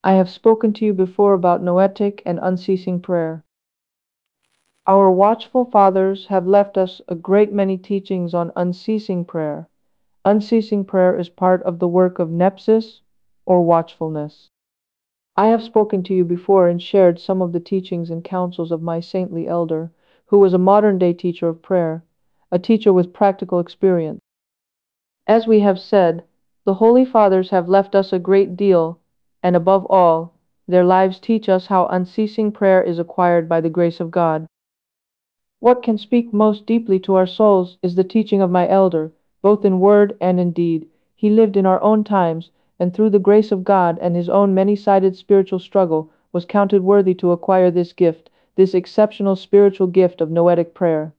I have spoken to you before about noetic and unceasing prayer. Our watchful fathers have left us a great many teachings on unceasing prayer. Unceasing prayer is part of the work of nepsis, or watchfulness. I have spoken to you before and shared some of the teachings and counsels of my saintly elder, who was a modern day teacher of prayer, a teacher with practical experience. As we have said, the Holy Fathers have left us a great deal, and above all, their lives teach us how unceasing prayer is acquired by the grace of God. What can speak most deeply to our souls is the teaching of my elder, both in word and in deed. He lived in our own times, and through the grace of God and his own many-sided spiritual struggle, was counted worthy to acquire this gift, this exceptional spiritual gift of noetic prayer.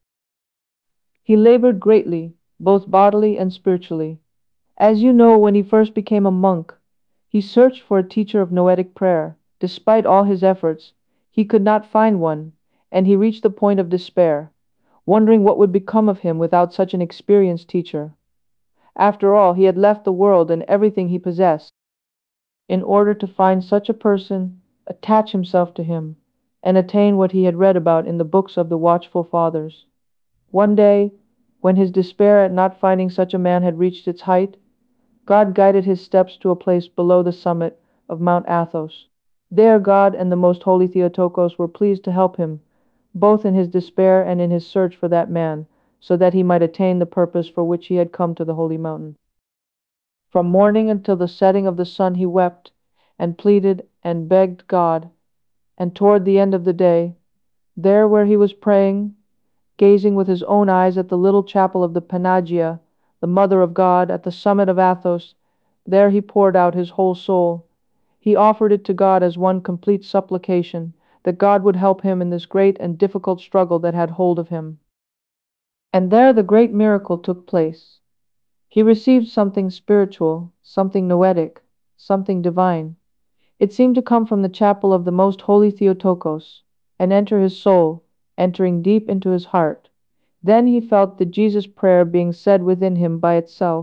He labored greatly, both bodily and spiritually. As you know, when he first became a monk, he searched for a teacher of noetic prayer. Despite all his efforts, he could not find one, and he reached the point of despair, wondering what would become of him without such an experienced teacher. After all, he had left the world and everything he possessed, in order to find such a person, attach himself to him, and attain what he had read about in the books of the watchful fathers. One day, when his despair at not finding such a man had reached its height, God guided his steps to a place below the summit of Mount Athos. There God and the most holy Theotokos were pleased to help him, both in his despair and in his search for that man, so that he might attain the purpose for which he had come to the holy mountain. From morning until the setting of the sun he wept, and pleaded, and begged God, and toward the end of the day, there where he was praying, gazing with his own eyes at the little chapel of the Panagia, the Mother of God, at the summit of Athos, there he poured out his whole soul. He offered it to God as one complete supplication, that God would help him in this great and difficult struggle that had hold of him. And there the great miracle took place. He received something spiritual, something noetic, something divine. It seemed to come from the chapel of the most holy Theotokos, and enter his soul, entering deep into his heart. Then he felt the Jesus prayer being said within him by itself.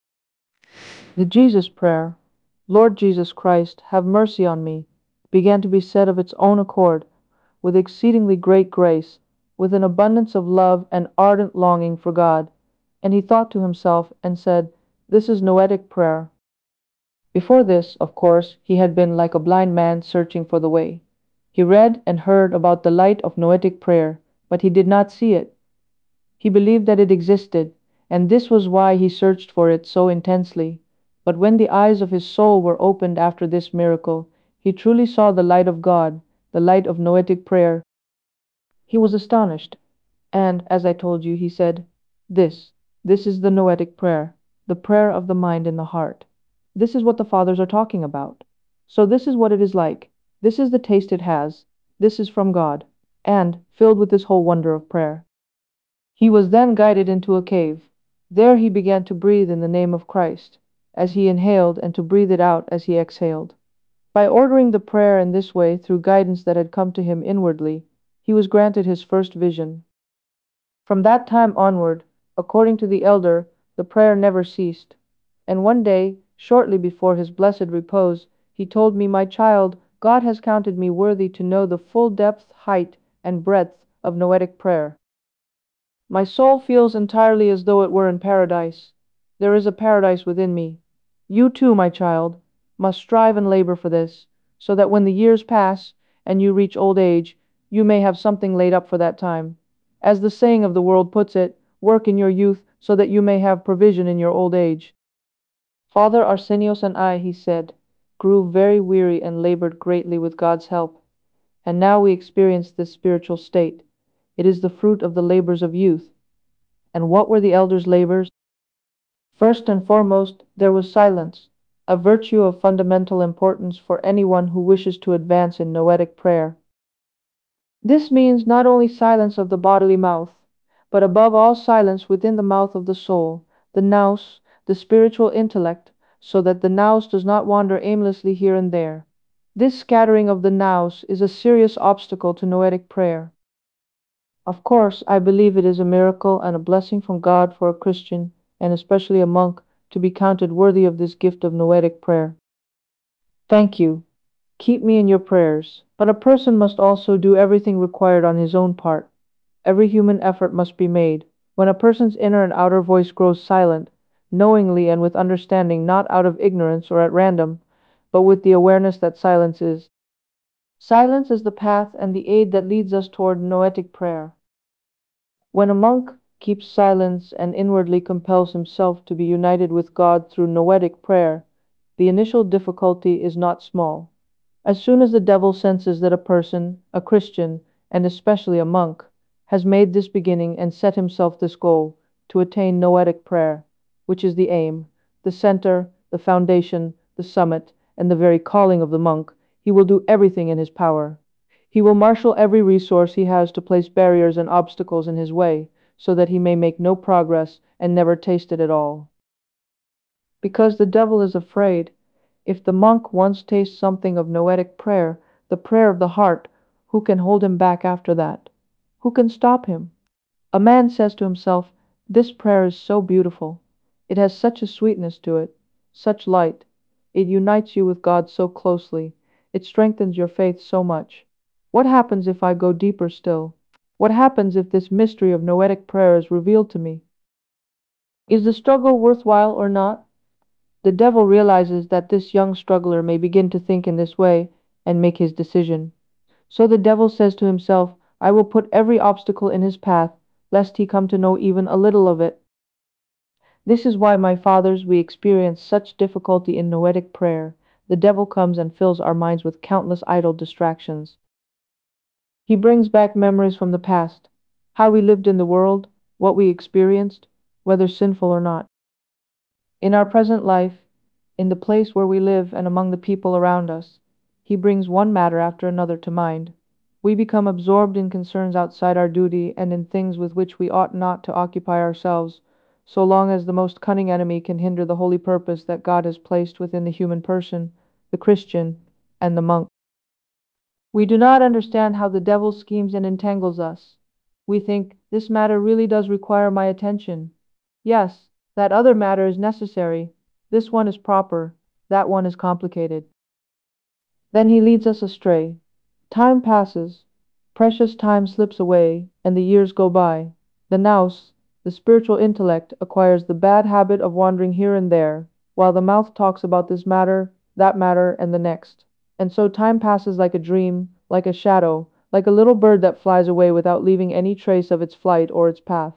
The Jesus prayer, Lord Jesus Christ, have mercy on me, began to be said of its own accord, with exceedingly great grace, with an abundance of love and ardent longing for God. And he thought to himself and said, "This is noetic prayer." Before this, of course, he had been like a blind man searching for the way. He read and heard about the light of noetic prayer, but he did not see it. He believed that it existed, and this was why he searched for it so intensely. But when the eyes of his soul were opened after this miracle, he truly saw the light of God, the light of noetic prayer. He was astonished, and, as I told you, he said, this is the noetic prayer, the prayer of the mind and the heart. This is what the Fathers are talking about. So this is what it is like. This is the taste it has. This is from God, and filled with this whole wonder of prayer. He was then guided into a cave. There he began to breathe in the name of Christ, as he inhaled, and to breathe it out as he exhaled. By ordering the prayer in this way through guidance that had come to him inwardly, he was granted his first vision. From that time onward, according to the elder, the prayer never ceased. And one day, shortly before his blessed repose, he told me, "My child, God has counted me worthy to know the full depth, height, and breadth of noetic prayer. My soul feels entirely as though it were in paradise. There is a paradise within me. You too, my child, must strive and labor for this, so that when the years pass, and you reach old age, you may have something laid up for that time. As the saying of the world puts it, work in your youth, so that you may have provision in your old age." Father Arsenios and I, he said, grew very weary and labored greatly with God's help. And now we experience this spiritual state. It is the fruit of the labors of youth. And what were the elders' labors? First and foremost, there was silence, a virtue of fundamental importance for anyone who wishes to advance in noetic prayer. This means not only silence of the bodily mouth, but above all silence within the mouth of the soul, the nous, the spiritual intellect, so that the nous does not wander aimlessly here and there. This scattering of the nous is a serious obstacle to noetic prayer. Of course, I believe it is a miracle and a blessing from God for a Christian, and especially a monk, to be counted worthy of this gift of noetic prayer. Thank you. Keep me in your prayers. But a person must also do everything required on his own part. Every human effort must be made. When a person's inner and outer voice grows silent, knowingly and with understanding, not out of ignorance or at random, but with the awareness that silence is. Silence is the path and the aid that leads us toward noetic prayer. When a monk keeps silence and inwardly compels himself to be united with God through noetic prayer, the initial difficulty is not small. As soon as the devil senses that a person, a Christian, and especially a monk, has made this beginning and set himself this goal, to attain noetic prayer, which is the aim, the center, the foundation, the summit, and the very calling of the monk, he will do everything in his power. He will marshal every resource he has to place barriers and obstacles in his way, so that he may make no progress and never taste it at all. Because the devil is afraid, if the monk once tastes something of noetic prayer, the prayer of the heart, who can hold him back after that? Who can stop him? A man says to himself, "This prayer is so beautiful. It has such a sweetness to it, such light. It unites you with God so closely. It strengthens your faith so much. What happens if I go deeper still? What happens if this mystery of noetic prayer is revealed to me? Is the struggle worthwhile or not?" The devil realizes that this young struggler may begin to think in this way and make his decision. So the devil says to himself, "I will put every obstacle in his path, lest he come to know even a little of it." This is why, my fathers, we experience such difficulty in noetic prayer. The devil comes and fills our minds with countless idle distractions. He brings back memories from the past, how we lived in the world, what we experienced, whether sinful or not. In our present life, in the place where we live and among the people around us, he brings one matter after another to mind. We become absorbed in concerns outside our duty and in things with which we ought not to occupy ourselves, so long as the most cunning enemy can hinder the holy purpose that God has placed within the human person, the Christian, and the monk. We do not understand how the devil schemes and entangles us. We think, "This matter really does require my attention. Yes, that other matter is necessary. This one is proper. That one is complicated." Then he leads us astray. Time passes, precious time slips away, and the years go by. The nous, the spiritual intellect, acquires the bad habit of wandering here and there, while the mouth talks about this matter, that matter, and the next. And so time passes like a dream, like a shadow, like a little bird that flies away without leaving any trace of its flight or its path.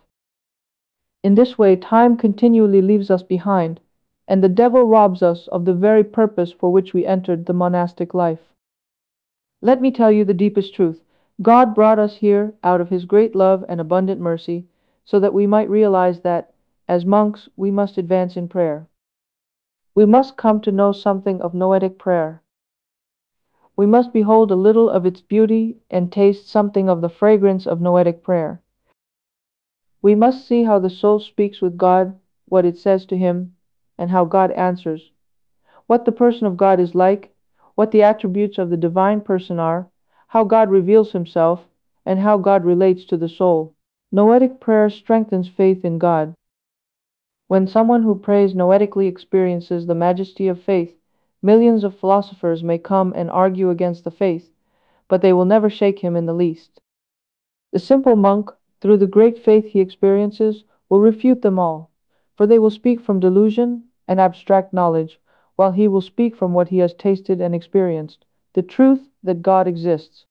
In this way, time continually leaves us behind, and the devil robs us of the very purpose for which we entered the monastic life. Let me tell you the deepest truth. God brought us here out of His great love and abundant mercy, so that we might realize that, as monks, we must advance in prayer. We must come to know something of noetic prayer. We must behold a little of its beauty and taste something of the fragrance of noetic prayer. We must see how the soul speaks with God, what it says to Him, and how God answers. What the person of God is like, what the attributes of the divine person are, how God reveals Himself, and how God relates to the soul. Noetic prayer strengthens faith in God. When someone who prays noetically experiences the majesty of faith, millions of philosophers may come and argue against the faith, but they will never shake him in the least. The simple monk, through the great faith he experiences, will refute them all, for they will speak from delusion and abstract knowledge, while he will speak from what he has tasted and experienced, the truth that God exists.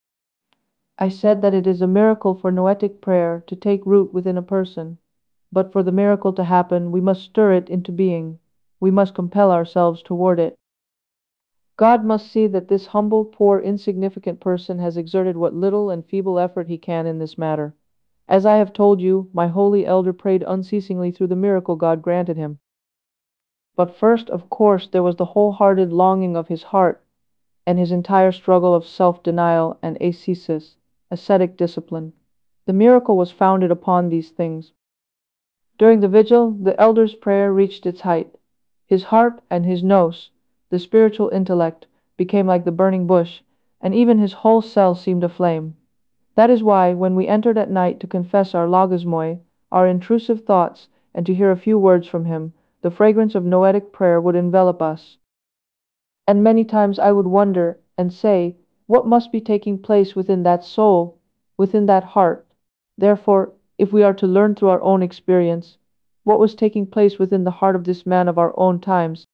I said that it is a miracle for noetic prayer to take root within a person, but for the miracle to happen, we must stir it into being. We must compel ourselves toward it. God must see that this humble, poor, insignificant person has exerted what little and feeble effort he can in this matter. As I have told you, my holy elder prayed unceasingly through the miracle God granted him. But first, of course, there was the wholehearted longing of his heart and his entire struggle of self-denial and ascesis, ascetic discipline. The miracle was founded upon these things. During the vigil, the elder's prayer reached its height. His heart and his nous, the spiritual intellect, became like the burning bush, and even his whole cell seemed aflame. That is why, when we entered at night to confess our logismoi, our intrusive thoughts, and to hear a few words from him, the fragrance of noetic prayer would envelop us. And many times I would wonder, and say, what must be taking place within that soul, within that heart? Therefore, if we are to learn through our own experience what was taking place within the heart of this man of our own times,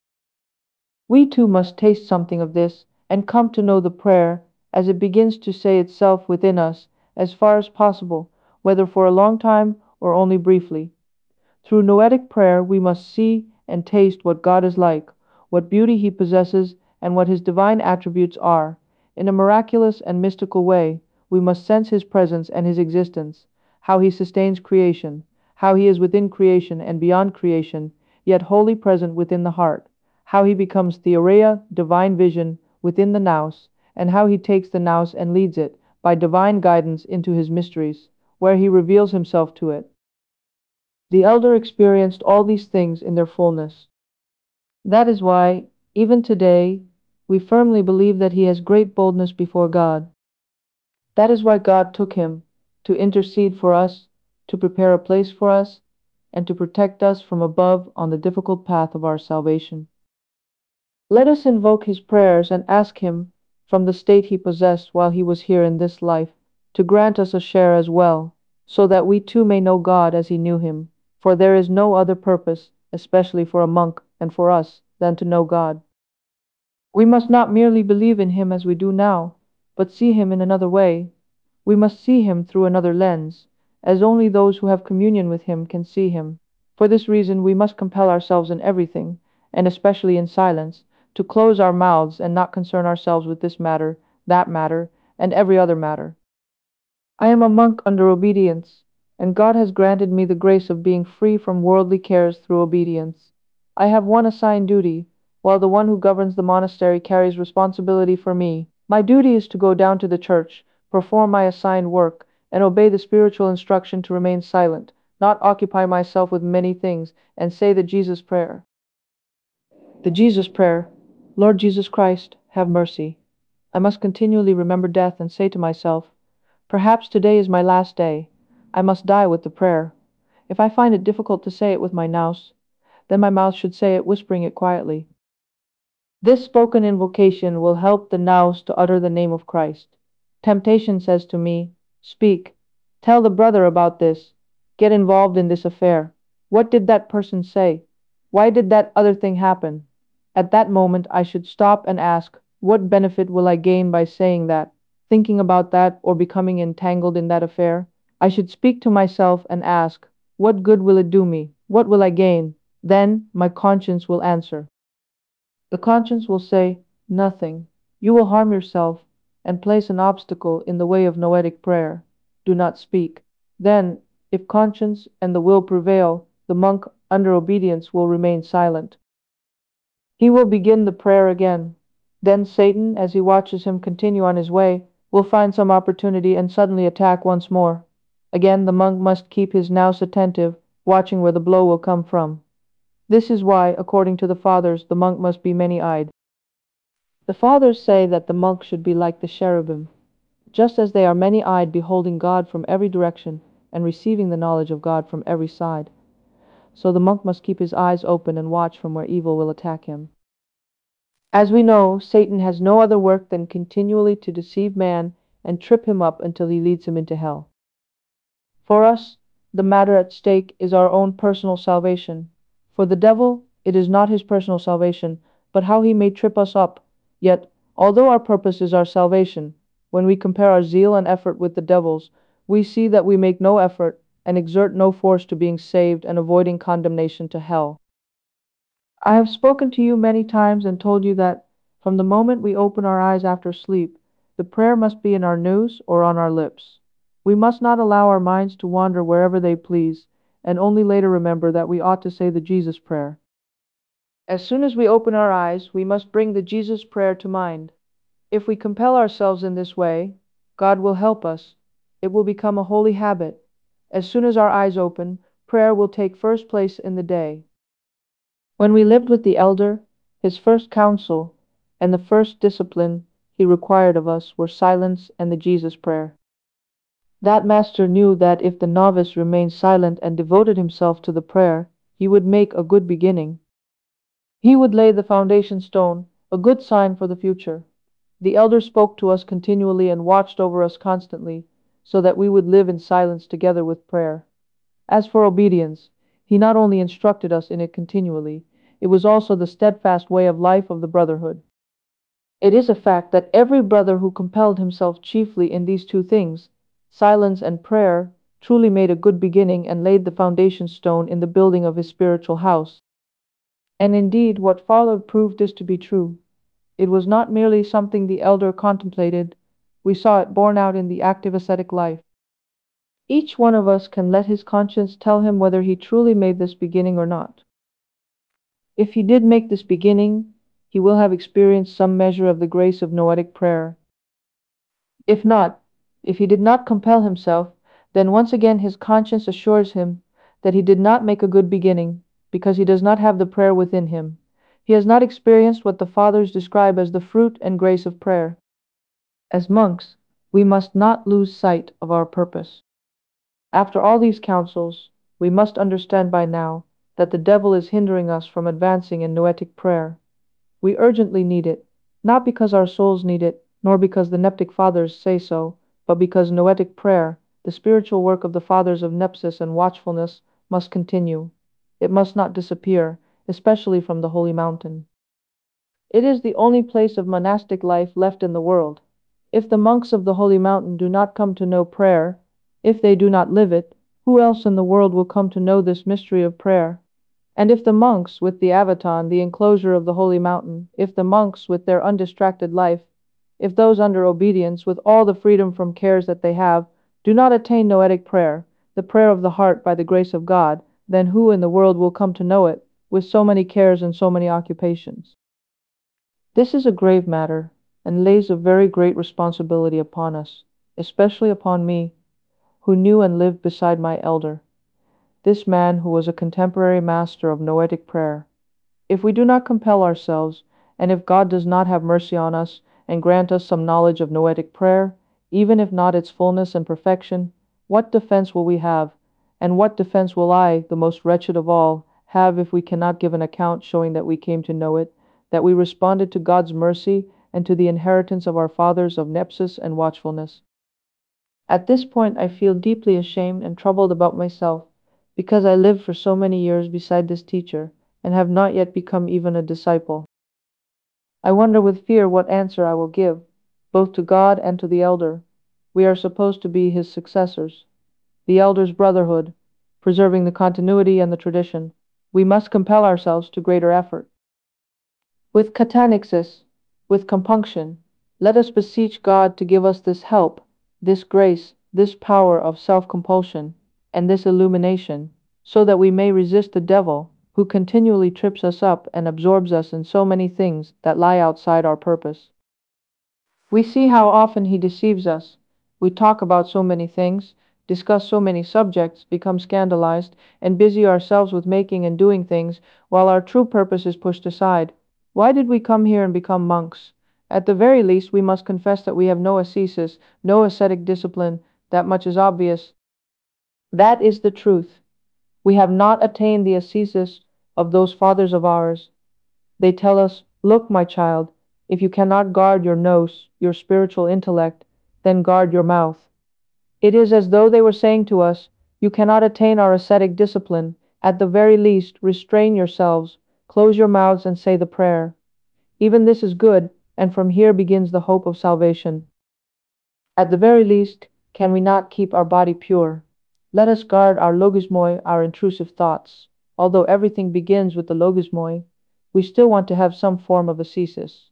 we too must taste something of this and come to know the prayer as it begins to say itself within us as far as possible, whether for a long time or only briefly. Through noetic prayer, we must see and taste what God is like, what beauty He possesses, and what His divine attributes are. In a miraculous and mystical way, we must sense His presence and His existence, how He sustains creation, how He is within creation and beyond creation, yet wholly present within the heart, how He becomes Theoria, divine vision, within the nous, and how He takes the nous and leads it, by divine guidance, into His mysteries, where He reveals Himself to it. The elder experienced all these things in their fullness. That is why, even today, we firmly believe that he has great boldness before God. That is why God took him, to intercede for us, to prepare a place for us, and to protect us from above on the difficult path of our salvation. Let us invoke his prayers and ask him, from the state he possessed while he was here in this life, to grant us a share as well, so that we too may know God as he knew him. For there is no other purpose, especially for a monk and for us, than to know God. We must not merely believe in him as we do now, but see him in another way. We must see him through another lens, as only those who have communion with him can see him. For this reason we must compel ourselves in everything, and especially in silence, to close our mouths and not concern ourselves with this matter, that matter, and every other matter. I am a monk under obedience, and God has granted me the grace of being free from worldly cares through obedience. I have one assigned duty, while the one who governs the monastery carries responsibility for me. My duty is to go down to the church, perform my assigned work, and obey the spiritual instruction to remain silent, not occupy myself with many things, and say the Jesus prayer. The Jesus prayer. Lord Jesus Christ, have mercy. I must continually remember death and say to myself, perhaps today is my last day. I must die with the prayer. If I find it difficult to say it with my nous, then my mouth should say it, whispering it quietly. This spoken invocation will help the nous to utter the name of Christ. Temptation says to me, speak, tell the brother about this, get involved in this affair. What did that person say? Why did that other thing happen? At that moment I should stop and ask, what benefit will I gain by saying that, thinking about that, or becoming entangled in that affair? I should speak to myself and ask, what good will it do me? What will I gain? Then my conscience will answer. The conscience will say, nothing. You will harm yourself and place an obstacle in the way of noetic prayer. Do not speak. Then, if conscience and the will prevail, the monk, under obedience, will remain silent. He will begin the prayer again. Then Satan, as he watches him continue on his way, will find some opportunity and suddenly attack once more. Again the monk must keep his nous attentive, watching where the blow will come from. This is why, according to the Fathers, the monk must be many-eyed. The Fathers say that the monk should be like the cherubim, just as they are many-eyed, beholding God from every direction and receiving the knowledge of God from every side. So the monk must keep his eyes open and watch from where evil will attack him. As we know, Satan has no other work than continually to deceive man and trip him up until he leads him into hell. For us, the matter at stake is our own personal salvation. For the devil, it is not his personal salvation, but how he may trip us up. Yet, although our purpose is our salvation, when we compare our zeal and effort with the devil's, we see that we make no effort and exert no force to being saved and avoiding condemnation to hell. I have spoken to you many times and told you that, from the moment we open our eyes after sleep, the prayer must be in our nous or on our lips. We must not allow our minds to wander wherever they please, and only later remember that we ought to say the Jesus prayer. As soon as we open our eyes, we must bring the Jesus prayer to mind. If we compel ourselves in this way, God will help us. It will become a holy habit. As soon as our eyes open, prayer will take first place in the day. When we lived with the elder, his first counsel and the first discipline he required of us were silence and the Jesus prayer. That master knew that if the novice remained silent and devoted himself to the prayer, he would make a good beginning. He would lay the foundation stone, a good sign for the future. The elder spoke to us continually and watched over us constantly, so that we would live in silence together with prayer. As for obedience, he not only instructed us in it continually, it was also the steadfast way of life of the brotherhood. It is a fact that every brother who compelled himself chiefly in these two things, silence and prayer, truly made a good beginning and laid the foundation stone in the building of his spiritual house. And indeed, what followed proved this to be true. It was not merely something the elder contemplated, we saw it borne out in the active ascetic life. Each one of us can let his conscience tell him whether he truly made this beginning or not. If he did make this beginning, he will have experienced some measure of the grace of noetic prayer. If not, if he did not compel himself, then once again his conscience assures him that he did not make a good beginning, because he does not have the prayer within him. He has not experienced what the Fathers describe as the fruit and grace of prayer. As monks, we must not lose sight of our purpose. After all these counsels, we must understand by now that the devil is hindering us from advancing in noetic prayer. We urgently need it, not because our souls need it, nor because the Neptic Fathers say so, but because noetic prayer, the spiritual work of the Fathers of Nepsis and watchfulness, must continue. It must not disappear, especially from the Holy Mountain. It is the only place of monastic life left in the world. If the monks of the Holy Mountain do not come to know prayer, if they do not live it, who else in the world will come to know this mystery of prayer? And if the monks with the Avaton, the enclosure of the Holy Mountain, if the monks with their undistracted life, if those under obedience, with all the freedom from cares that they have, do not attain noetic prayer, the prayer of the heart by the grace of God, then who in the world will come to know it, with so many cares and so many occupations? This is a grave matter, and lays a very great responsibility upon us, especially upon me, who knew and lived beside my elder, this man who was a contemporary master of noetic prayer. If we do not compel ourselves, and if God does not have mercy on us and grant us some knowledge of noetic prayer, even if not its fullness and perfection, what defense will we have, and what defense will I, the most wretched of all, have if we cannot give an account showing that we came to know it, that we responded to God's mercy and to the inheritance of our fathers of nepsis and watchfulness? At this point I feel deeply ashamed and troubled about myself, because I lived for so many years beside this teacher, and have not yet become even a disciple. I wonder with fear what answer I will give, both to God and to the elder. We are supposed to be his successors, the elder's brotherhood, preserving the continuity and the tradition. We must compel ourselves to greater effort. With catanixis, with compunction, let us beseech God to give us this help, this grace, this power of self-compulsion, and this illumination, so that we may resist the devil, who continually trips us up and absorbs us in so many things that lie outside our purpose. We see how often he deceives us. We talk about so many things, discuss so many subjects, become scandalized, and busy ourselves with making and doing things, while our true purpose is pushed aside. Why did we come here and become monks? At the very least, we must confess that we have no ascesis, no ascetic discipline. That much is obvious. That is the truth. We have not attained the ascesis of those fathers of ours. They tell us, "Look, my child, if you cannot guard your nous, your spiritual intellect, then guard your mouth." It is as though they were saying to us, "You cannot attain our ascetic discipline. At the very least, restrain yourselves, close your mouths and say the prayer." Even this is good, and from here begins the hope of salvation. At the very least, can we not keep our body pure? Let us guard our logismoi, our intrusive thoughts. Although everything begins with the logismoi, we still want to have some form of ascesis.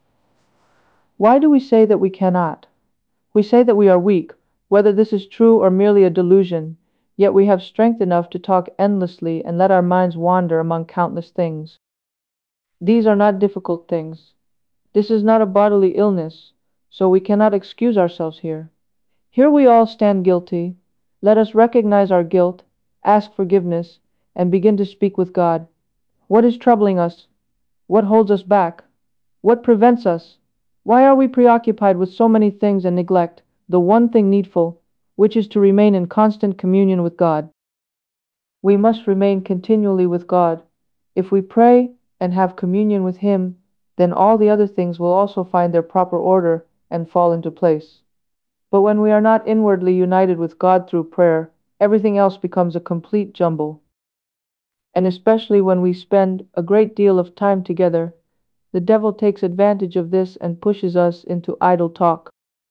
Why do we say that we cannot? We say that we are weak, whether this is true or merely a delusion, yet we have strength enough to talk endlessly and let our minds wander among countless things. These are not difficult things. This is not a bodily illness, so we cannot excuse ourselves here. Here we all stand guilty. Let us recognize our guilt, ask forgiveness, and begin to speak with God. What is troubling us? What holds us back? What prevents us? Why are we preoccupied with so many things and neglect the one thing needful, which is to remain in constant communion with God? We must remain continually with God. If we pray and have communion with Him, then all the other things will also find their proper order and fall into place. But when we are not inwardly united with God through prayer, everything else becomes a complete jumble. And especially when we spend a great deal of time together, the devil takes advantage of this and pushes us into idle talk.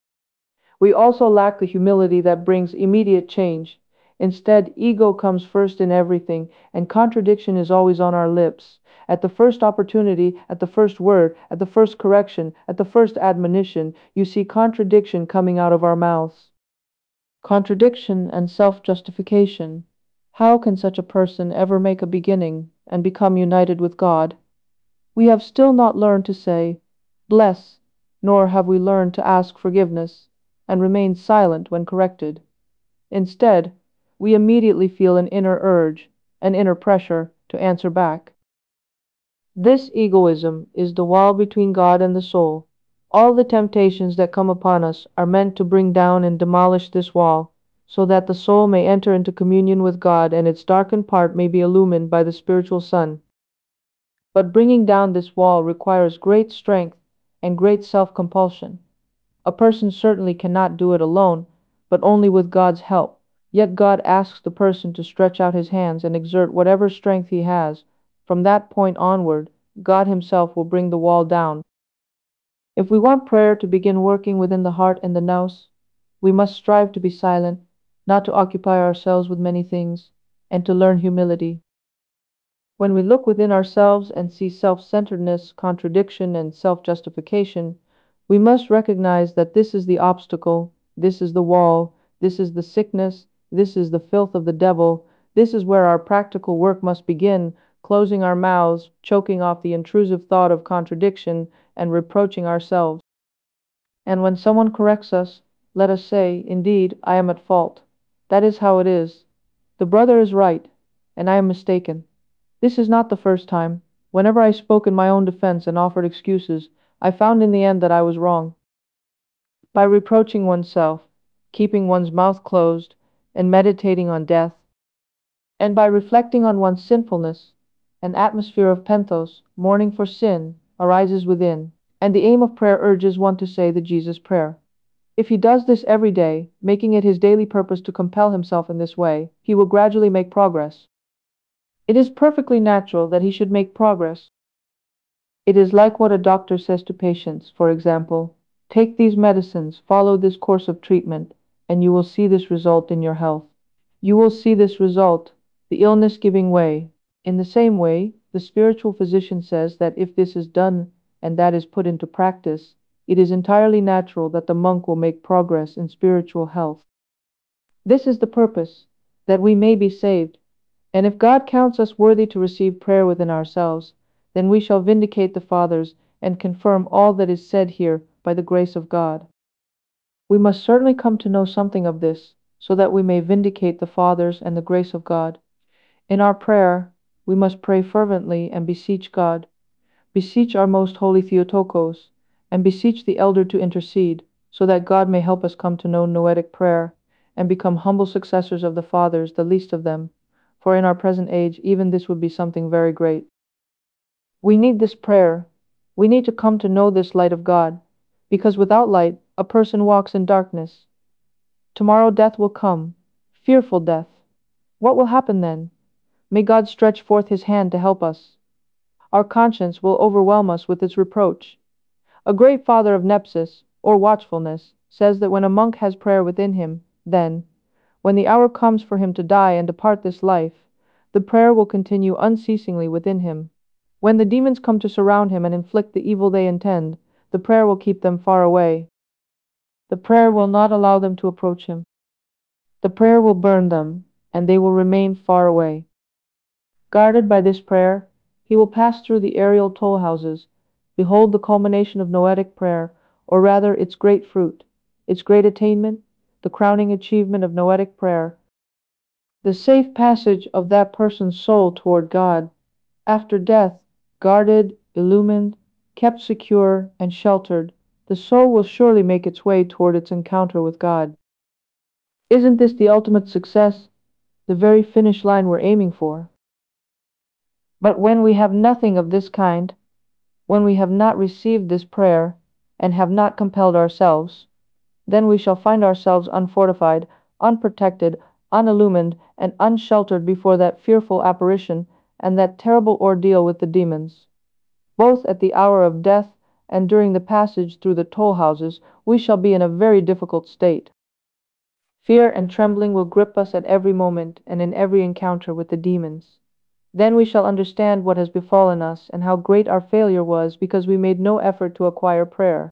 We also lack the humility that brings immediate change. Instead, ego comes first in everything, and contradiction is always on our lips. At the first opportunity, at the first word, at the first correction, at the first admonition, you see contradiction coming out of our mouths. Contradiction and self justification. How can such a person ever make a beginning and become united with God? We have still not learned to say, "Bless," nor have we learned to ask forgiveness, and remain silent when corrected. Instead, we immediately feel an inner urge, an inner pressure to answer back. This egoism is the wall between God and the soul. All the temptations that come upon us are meant to bring down and demolish this wall, so that the soul may enter into communion with God and its darkened part may be illumined by the spiritual sun. But bringing down this wall requires great strength and great self-compulsion. A person certainly cannot do it alone, but only with God's help. Yet God asks the person to stretch out his hands and exert whatever strength he has. From that point onward, God Himself will bring the wall down. If we want prayer to begin working within the heart and the nous, we must strive to be silent, not to occupy ourselves with many things, and to learn humility. When we look within ourselves and see self-centeredness, contradiction, and self-justification, we must recognize that this is the obstacle, this is the wall, this is the sickness, this is the filth of the devil, this is where our practical work must begin, closing our mouths, choking off the intrusive thought of contradiction, and reproaching ourselves. And when someone corrects us, let us say, "Indeed, I am at fault. That is how it is. The brother is right, and I am mistaken. This is not the first time. Whenever I spoke in my own defense and offered excuses, I found in the end that I was wrong." By reproaching oneself, keeping one's mouth closed, and meditating on death, and by reflecting on one's sinfulness, an atmosphere of penthos, mourning for sin, arises within, and the aim of prayer urges one to say the Jesus prayer. If he does this every day, making it his daily purpose to compel himself in this way, he will gradually make progress. It is perfectly natural that he should make progress. It is like what a doctor says to patients, for example, "Take these medicines, follow this course of treatment, and you will see this result in your health. You will see this result, the illness giving way." In the same way, the spiritual physician says that if this is done and that is put into practice, it is entirely natural that the monk will make progress in spiritual health. This is the purpose, that we may be saved. And if God counts us worthy to receive prayer within ourselves, then we shall vindicate the Fathers and confirm all that is said here by the grace of God. We must certainly come to know something of this, so that we may vindicate the Fathers and the grace of God. In our prayer, we must pray fervently and beseech God, beseech our most holy Theotokos, and beseech the elder to intercede, so that God may help us come to know Noetic prayer, and become humble successors of the Fathers, the least of them, for in our present age even this would be something very great. We need this prayer. We need to come to know this light of God, because without light a person walks in darkness. Tomorrow death will come, fearful death. What will happen then? May God stretch forth His hand to help us. Our conscience will overwhelm us with its reproach. A great father of nepsis, or watchfulness, says that when a monk has prayer within him, then, when the hour comes for him to die and depart this life, the prayer will continue unceasingly within him. When the demons come to surround him and inflict the evil they intend, the prayer will keep them far away. The prayer will not allow them to approach him. The prayer will burn them, and they will remain far away. Guarded by this prayer, he will pass through the aerial toll houses, behold the culmination of Noetic prayer, or rather its great fruit, its great attainment, the crowning achievement of Noetic prayer, the safe passage of that person's soul toward God. After death, guarded, illumined, kept secure, and sheltered, the soul will surely make its way toward its encounter with God. Isn't this the ultimate success, the very finish line we're aiming for? But when we have nothing of this kind, When we have not received this prayer, and have not compelled ourselves, then we shall find ourselves unfortified, unprotected, unillumined, and unsheltered before that fearful apparition and that terrible ordeal with the demons. Both at the hour of death and during the passage through the toll houses, we shall be in a very difficult state. Fear and trembling will grip us at every moment and in every encounter with the demons. Then we shall understand what has befallen us and how great our failure was because we made no effort to acquire prayer.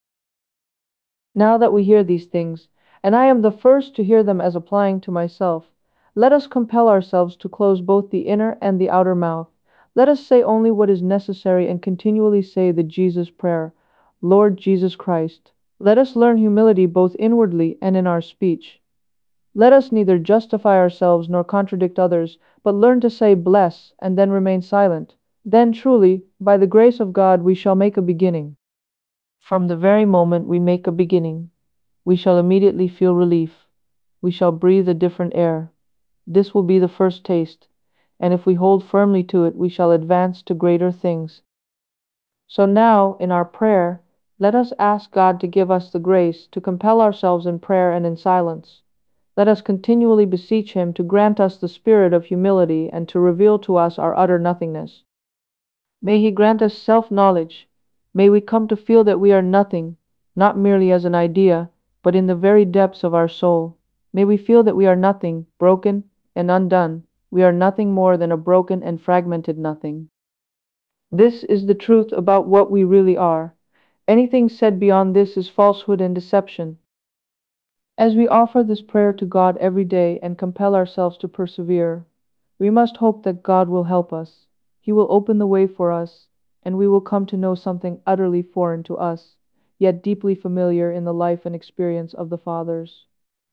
Now that we hear these things, and I am the first to hear them as applying to myself, let us compel ourselves to close both the inner and the outer mouth. Let us say only what is necessary and continually say the Jesus prayer, Lord Jesus Christ. Let us learn humility both inwardly and in our speech. Let us neither justify ourselves nor contradict others, but learn to say bless and then remain silent. Then truly, by the grace of God, we shall make a beginning. From the very moment we make a beginning, we shall immediately feel relief. We shall breathe a different air. This will be the first taste, and if we hold firmly to it, we shall advance to greater things. So now, in our prayer, let us ask God to give us the grace to compel ourselves in prayer and in silence. Let us continually beseech Him to grant us the spirit of humility and to reveal to us our utter nothingness. May He grant us self-knowledge. May we come to feel that we are nothing, not merely as an idea, but in the very depths of our soul. May we feel that we are nothing, broken and undone. We are nothing more than a broken and fragmented nothing. This is the truth about what we really are. Anything said beyond this is falsehood and deception. As we offer this prayer to God every day and compel ourselves to persevere, we must hope that God will help us. He will open the way for us, and we will come to know something utterly foreign to us, yet deeply familiar in the life and experience of the Fathers.